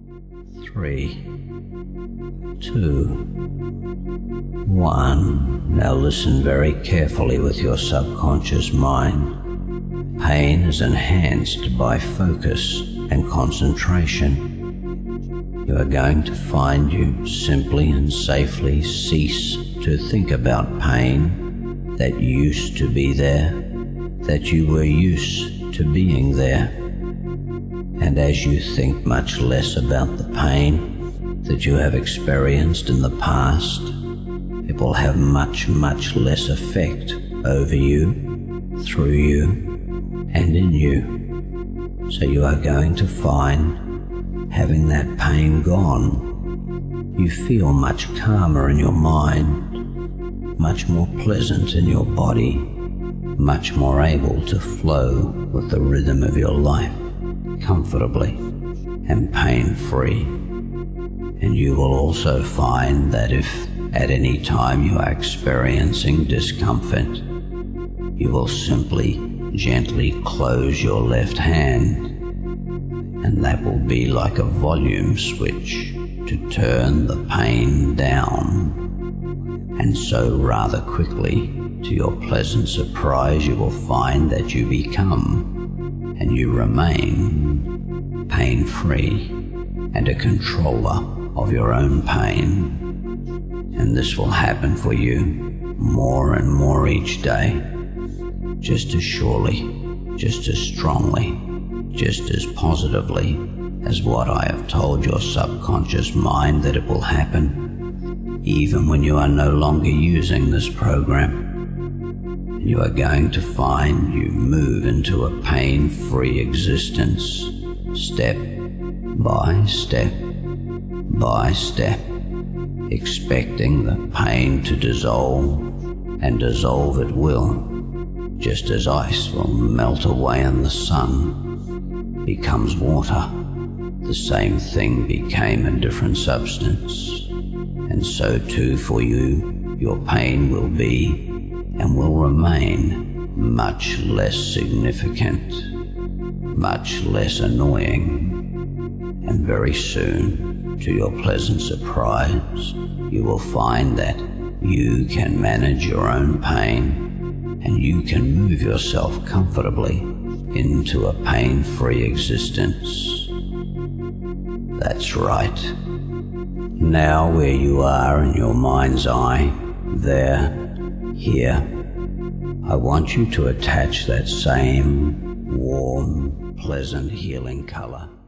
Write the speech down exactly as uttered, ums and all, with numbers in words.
three, two, one. Now listen very carefully with your subconscious mind. Pain is enhanced by focus and concentration. You are going to find you simply and safely cease to think about pain that used to be there, that you were used to being there. And as you think much less about the pain that you have experienced in the past, it will have much, much less effect over you, through you, and in you. So you are going to find, having that pain gone, you feel much calmer in your mind, much more pleasant in your body, much more able to flow with the rhythm of your life comfortably and pain-free. And you will also find that if at any time you are experiencing discomfort, you will simply gently close your left hand, and that will be like a volume switch to turn the pain down. And so rather quickly, to your pleasant surprise, you will find that you become and you remain pain-free and a controller of your own pain. And this will happen for you more and more each day, just as surely, just as strongly, just as positively as what I have told your subconscious mind that it will happen, even when you are no longer using this program. You are going to find you move into a pain-free existence, step by step by step, expecting the pain to dissolve, and dissolve it will, just as ice will melt away in the sun, becomes water. The same thing became a different substance, and so too for you, your pain will be and will remain much less significant, much less annoying, and very soon, to your pleasant surprise, you will find that you can manage your own pain, and you can move yourself comfortably into a pain-free existence. That's right. Now where you are in your mind's eye, there, here, I want you to attach that same warm, pleasant, healing color